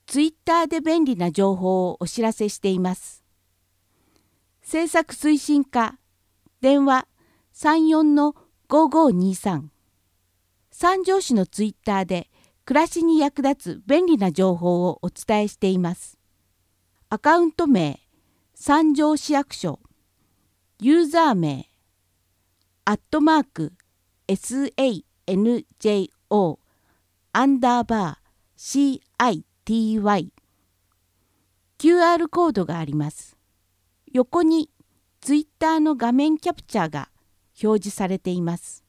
ツイッターで便利な情報をお知らせしています。制作推進課、電話34-5523。三条市のツイッターで暮らしに役立つ便利な情報をお伝えしています。アカウント名、三条市役所。ユーザー名、@sanjo_city。QR コードがあります。横にツイッターの画面キャプチャーが表示されています。